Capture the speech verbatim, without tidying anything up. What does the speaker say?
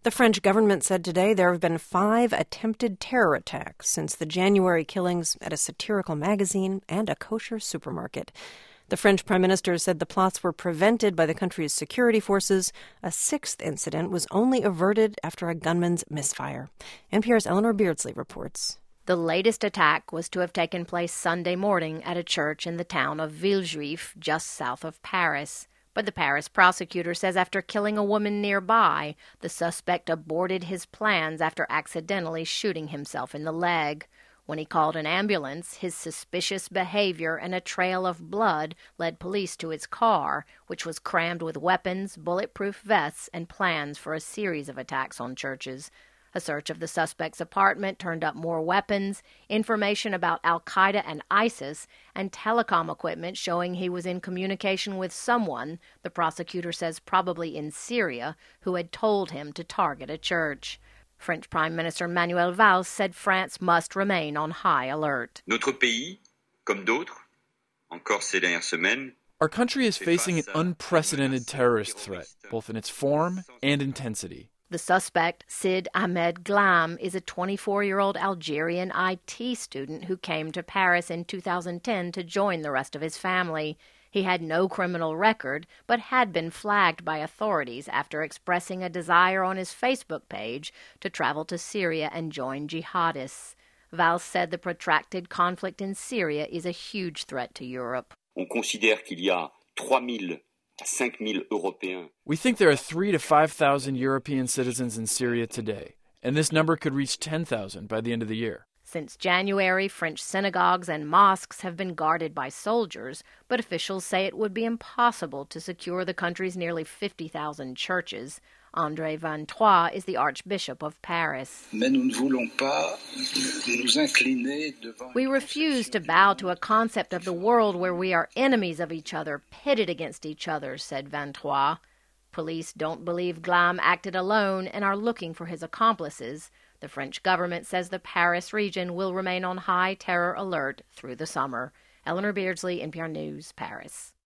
The French government said today there have been five attempted terror attacks since the January killings at a satirical magazine and a kosher supermarket. The French prime minister said the plots were prevented by the country's security forces. A sixth incident was only averted after a gunman's misfire. N P R's Eleanor Beardsley reports. The latest attack was to have taken place Sunday morning at a church in the town of Villejuif, just south of Paris. But the Paris prosecutor says after killing a woman nearby, the suspect aborted his plans after accidentally shooting himself in the leg. When he called an ambulance, his suspicious behavior and a trail of blood led police to his car, which was crammed with weapons, bulletproof vests, and plans for a series of attacks on churches. A search of the suspect's apartment turned up more weapons, information about al-Qaeda and ISIS, and telecom equipment showing he was in communication with someone, the prosecutor says probably in Syria, who had told him to target a church. French Prime Minister Manuel Valls said France must remain on high alert. Notre pays, comme d'autres, encore ces dernières semaines, our country is facing an unprecedented terrorist threat, both in its form and intensity. The suspect, Sid Ahmed Glam, is a twenty-four-year-old Algerian I T student who came to Paris in two thousand ten to join the rest of his family. He had no criminal record, but had been flagged by authorities after expressing a desire on his Facebook page to travel to Syria and join jihadists. Valls said the protracted conflict in Syria is a huge threat to Europe. On considère qu'il y a trois mille We think there are three to five thousand European citizens in Syria today, and this number could reach ten thousand by the end of the year. Since January, French synagogues and mosques have been guarded by soldiers, but officials say it would be impossible to secure the country's nearly fifty thousand churches. André Van Trois is the Archbishop of Paris. We refuse to bow to a concept of the world where we are enemies of each other, pitted against each other, said Van Trois. Police don't believe Glam acted alone and are looking for his accomplices. The French government says the Paris region will remain on high terror alert through the summer. Eleanor Beardsley, N P R News, Paris.